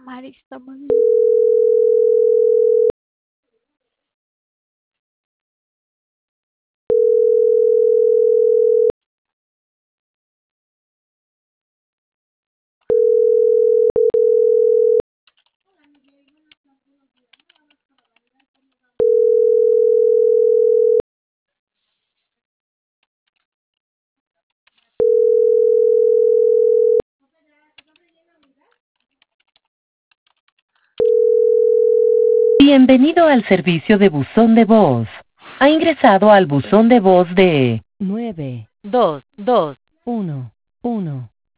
Marista, Bienvenido al servicio de buzón de voz. Ha ingresado al buzón de voz de 9221.